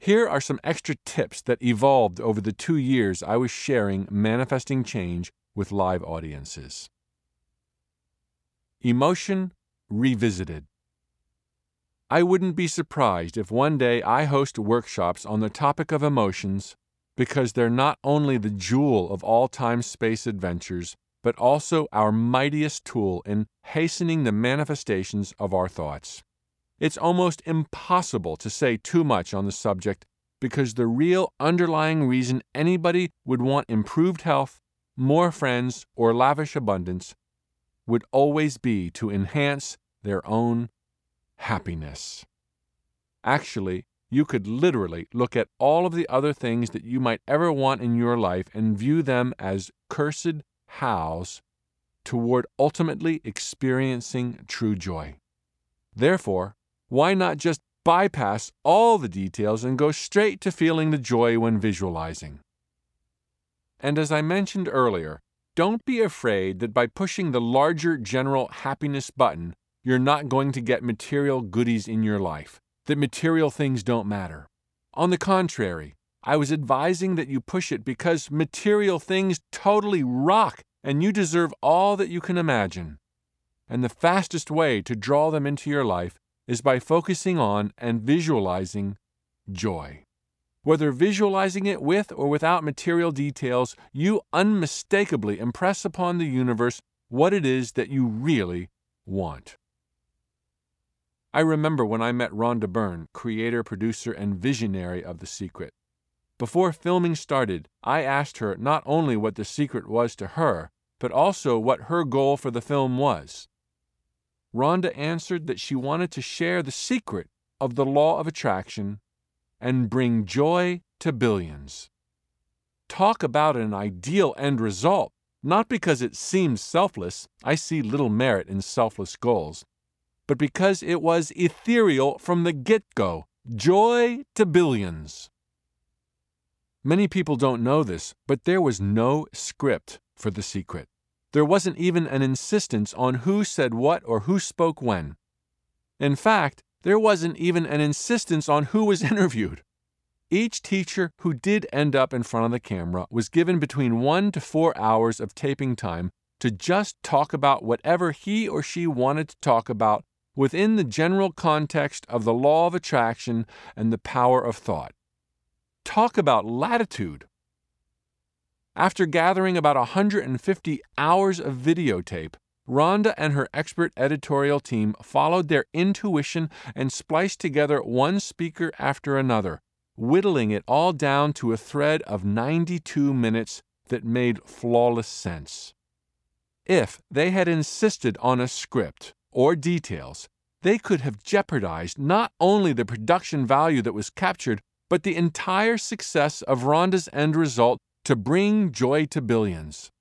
Here are some extra tips that evolved over the 2 years I was sharing Manifesting Change with live audiences. Emotion Revisited. I wouldn't be surprised if one day I host workshops on the topic of emotions, because they're not only the jewel of all time-space adventures, but also our mightiest tool in hastening the manifestations of our thoughts. It's almost impossible to say too much on the subject, because the real underlying reason anybody would want improved health, more friends, or lavish abundance would always be to enhance their own happiness. Actually, you could literally look at all of the other things that you might ever want in your life and view them as cursed hows toward ultimately experiencing true joy. Therefore, why not just bypass all the details and go straight to feeling the joy when visualizing? And as I mentioned earlier, don't be afraid that by pushing the larger general happiness button, you're not going to get material goodies in your life, that material things don't matter. On the contrary, I was advising that you push it because material things totally rock and you deserve all that you can imagine. And the fastest way to draw them into your life is by focusing on and visualizing joy. Whether visualizing it with or without material details, you unmistakably impress upon the universe what it is that you really want. I remember when I met Rhonda Byrne, creator, producer, and visionary of The Secret. Before filming started, I asked her not only what The Secret was to her, but also what her goal for the film was. Rhonda answered that she wanted to share the secret of the law of attraction and bring joy to billions. Talk about an ideal end result, not because it seems selfless, I see little merit in selfless goals, but because it was ethereal from the get-go, joy to billions. Many people don't know this, but there was no script for The Secret. There wasn't even an insistence on who said what or who spoke when. In fact, there wasn't even an insistence on who was interviewed. Each teacher who did end up in front of the camera was given between 1 to 4 hours of taping time to just talk about whatever he or she wanted to talk about within the general context of the law of attraction and the power of thought. Talk about latitude. After gathering about 150 hours of videotape, Rhonda and her expert editorial team followed their intuition and spliced together one speaker after another, whittling it all down to a thread of 92 minutes that made flawless sense. If they had insisted on a script or details, they could have jeopardized not only the production value that was captured, but the entire success of Rhonda's end result to bring joy to billions.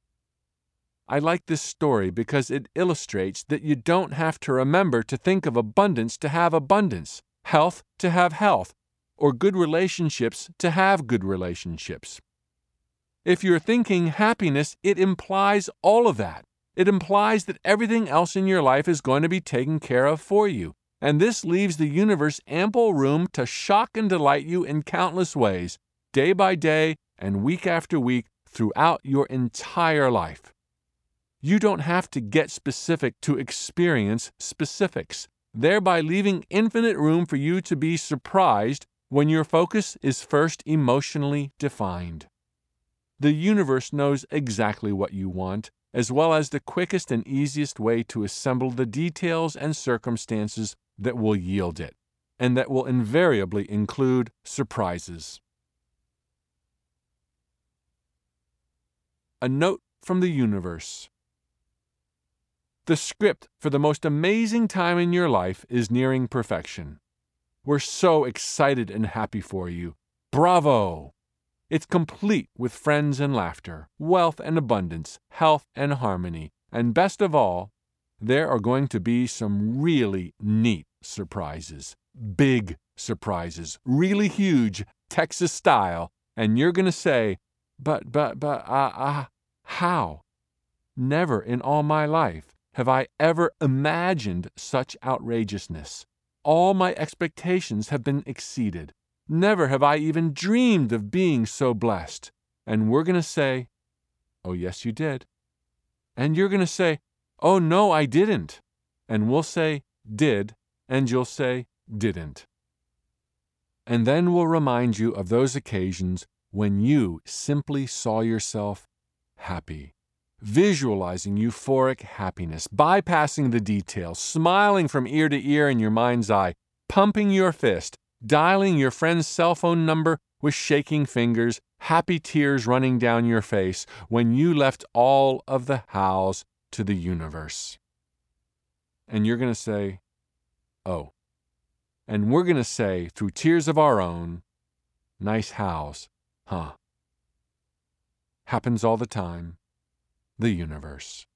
I like this story because it illustrates that you don't have to remember to think of abundance to have abundance, health to have health, or good relationships to have good relationships. If you're thinking happiness, it implies all of that. It implies that everything else in your life is going to be taken care of for you, and this leaves the universe ample room to shock and delight you in countless ways, day by day and week after week throughout your entire life. You don't have to get specific to experience specifics, thereby leaving infinite room for you to be surprised when your focus is first emotionally defined. The universe knows exactly what you want, as well as the quickest and easiest way to assemble the details and circumstances that will yield it, and that will invariably include surprises. A note from the universe. The script for the most amazing time in your life is nearing perfection. We're so excited and happy for you. Bravo! It's complete with friends and laughter, wealth and abundance, health and harmony, and best of all, there are going to be some really neat surprises. Big surprises, really huge, Texas style, and you're going to say, but, how? Never in all my life have I ever imagined such outrageousness. All my expectations have been exceeded. Never have I even dreamed of being so blessed. And we're going to say, oh, yes, you did. And you're going to say, oh, no, I didn't. And we'll say, did, and you'll say, didn't. And then we'll remind you of those occasions when you simply saw yourself happy, visualizing euphoric happiness, bypassing the details, smiling from ear to ear in your mind's eye, pumping your fist, dialing your friend's cell phone number with shaking fingers, happy tears running down your face when you left all of the hows to the universe. And you're going to say, oh. And we're going to say, through tears of our own, nice hows, huh? Happens all the time. The universe.